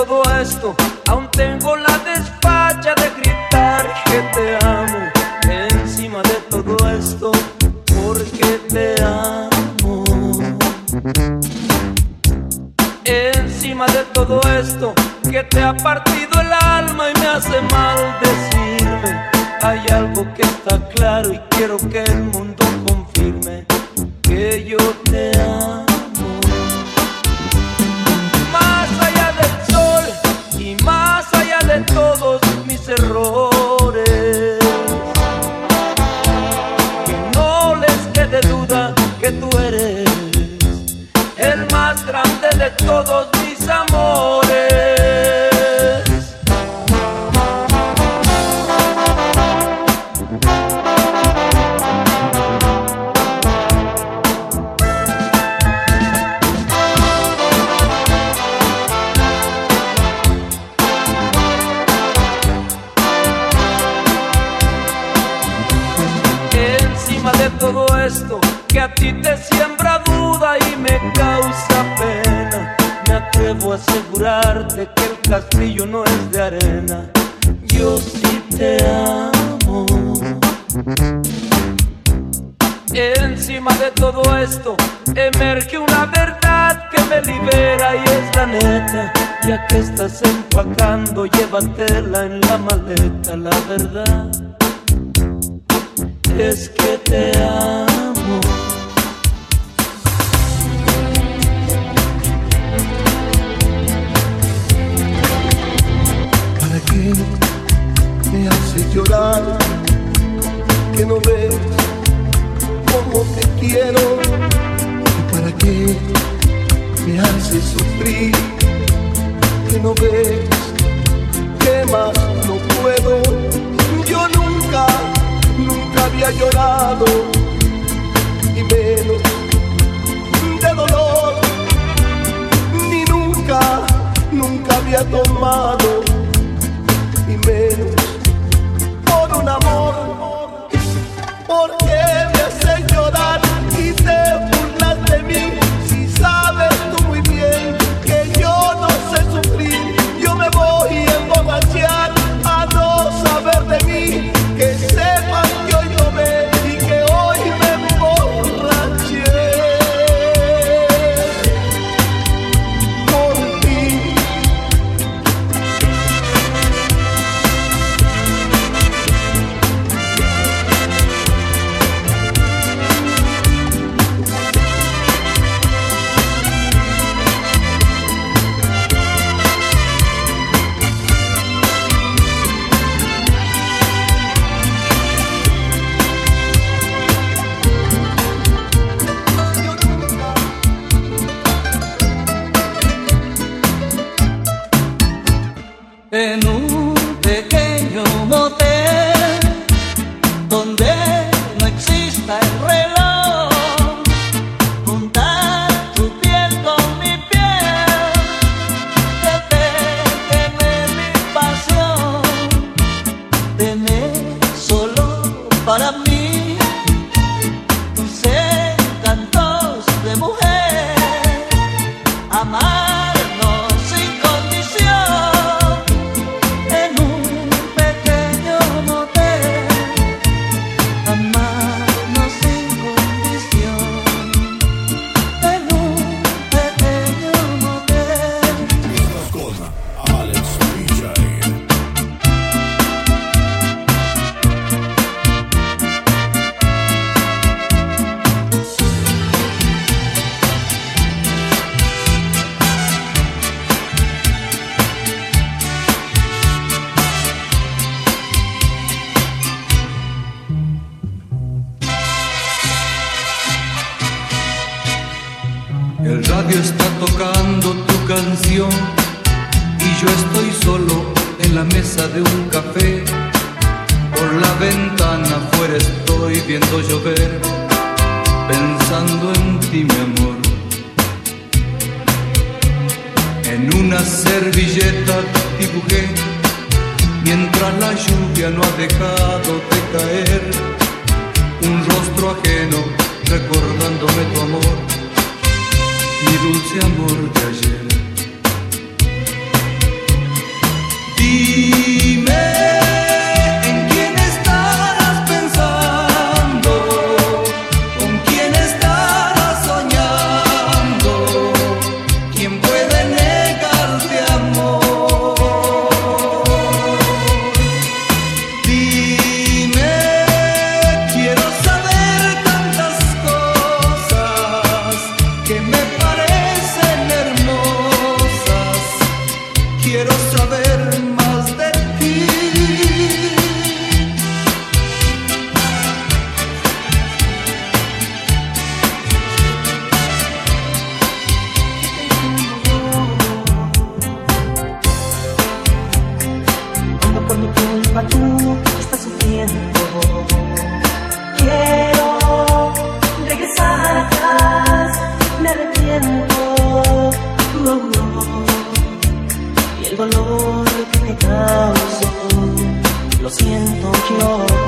todo esto, aún tengo la desfacha de gritar que te amo. Encima de todo esto, porque te amo. Encima de todo esto, que te ha partido el alma y me hace mal decirme. Hay algo que está claro y quiero que el mundo confirme, que yo te amo. Más allá del sol y más allá de todos mis errores, que no les quede duda que tú eres el más grande de todos mis amores. De todo esto que a ti te siembra duda y me causa pena, me atrevo a asegurarte que el castillo no es de arena. Yo sí te amo. Encima de todo esto emerge una verdad que me libera y es la neta. Ya que estás empacando, llévatela en la maleta. La verdad es que te amo. ¿Para qué me haces llorar? Que no ves cómo te quiero. ¿Y para qué me haces sufrir? Que no ves que más no puedo. Yo nunca había llorado, y menos de dolor, ni nunca había tomado, y menos por un amor. ¿Por qué me haces llorar y te burlas de mí? Si sabes tú muy bien que yo no sé sufrir. Yo me voy a emborrachar a no saber de mí. Que sepan que hoy tomé y que hoy me emborraché por ti. En un pequeño motel donde no exista el reloj, juntar tu piel con mi piel, tener mi pasión, tener solo para mí dulces cantos de mujer, amar. El radio está tocando tu canción y yo estoy solo en la mesa de un café. Por la ventana afuera estoy viendo llover, pensando en ti, mi amor. En una servilleta dibujé, mientras la lluvia no ha dejado de caer, un rostro ajeno recordándome tu amor, mi dulce amor de ayer. Dime en quién estarás pensando, con quién estarás soñando, quién puede negarte amor. Dime, quiero saber tantas cosas que me parecen hermosas, quiero saber más de ti. Cuando por mi culpa tú estás sufriendo, quiero regresar atrás, me arrepiento, y el dolor que te causo lo siento yo.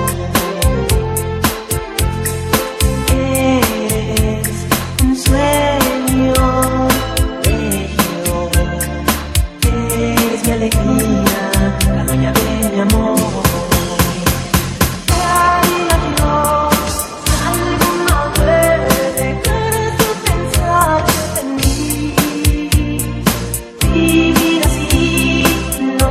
Eres un sueño bello, eres mi alegría, la dueña de mi amor. Ay, adiós, alguna vez dejarás de pensar en mí. Vivir así no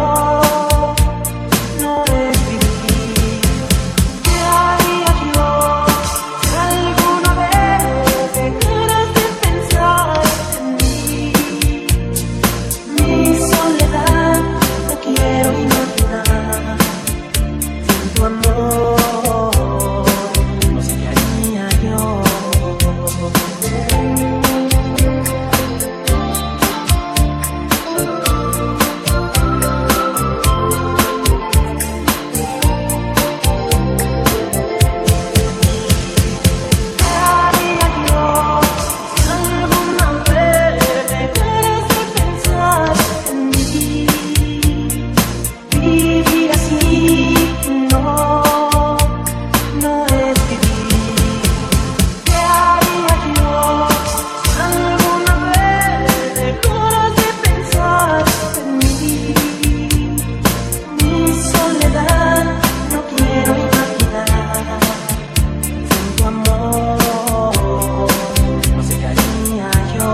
es vivir. Ay, adiós, alguna vez dejarás de pensar en mí. Mi soledad no quiero imaginar. Sin tu amor no sé qué haría yo. Ay, adiós, alguna vez dejarás de pensar en mí. Vivir así no es vivir. ¿Qué haría yo? Alguna vez dejarás de pensar en mí. Mi soledad no quiero imaginar. Sin tu amor no sé qué haría yo.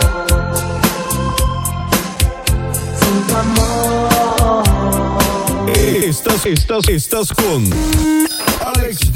Sin tu amor. Estás con Alex